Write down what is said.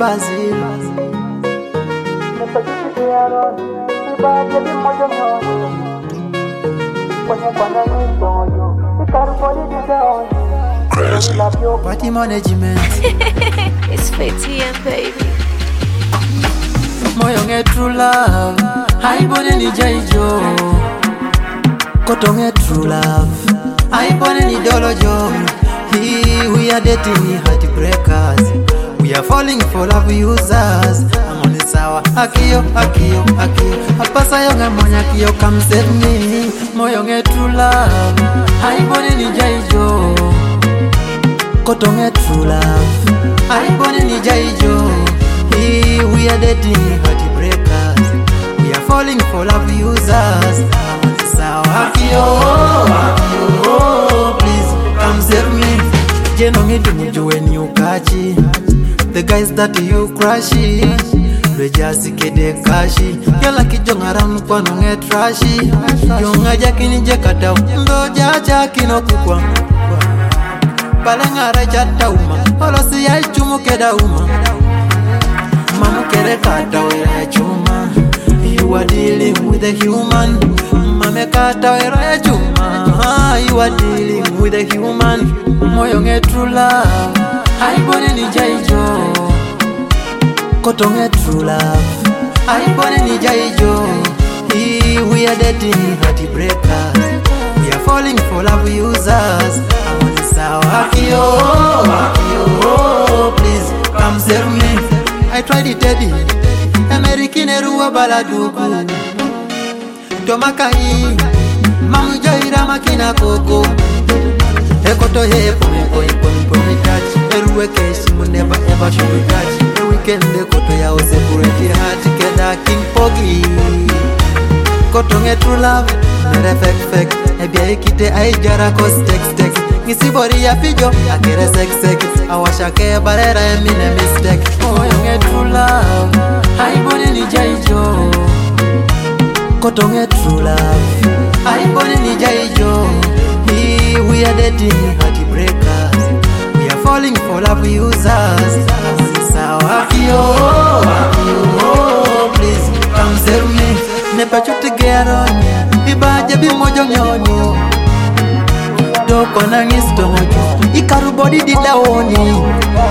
Basil. Crazy. Party management. It's FATM, baby. Moyo nge true love. Haibone ni jaijo. Koto nge true love. Haibone ni dolojo. We are dating heartbreakers. We are falling for love users. I'm on the sour. Akio. Apasa yonga monya kio, come save me. Moyo nge true love. Haibone ni jaijo. Koto nge true love. Haibone ni jaijo. We are dating heartbreakers. We are falling for love users. I'm on the sour. Akio, please come save me. Jeno ngidu mujue ni ukachi. The guys that you crushy. Rejasi kede kashi. Yala kijong around kwa nunge trashy. Yonga jaki nije katao. Ndo jaja kino kukwa. Balenga rejata uma. Olosi ya ichumu keda uma. Mamu kere katao ya chuma. You are dealing with a human. Mame katao ya chuma. You are dealing with a human. Moyo nge true love. Haibone ni jaijo. Koto nge true love. Haibone ni jaijo. We are dating heartbreakers. We are falling for love users. I'm on the sour. Akio, please come save me. I tried it, Teddy. Amerikine ruwa baladuku. Tomaka hii mamu jaira makina koko. Ekoto he pumi touch. Eruwe keshi mu never ever should touch. The weekend ekoto ya separate heart keda king pogi. Koto nge true love nere fake. Ebia ikite aijara kos text. Ngisibori ya pijo akere sex. Awashake barera emine mistake. Moyo nge true love. Haibone ni jaijo. Koto nge true love. Haibone ni jaijo. We are dating heartbreakers. We are falling for love users. Sawa Akio, please come save me. Nepa chuti gero. Ibaje bi mojo nyoni. Doko na ngisto mojo. Ikaru body dida oni.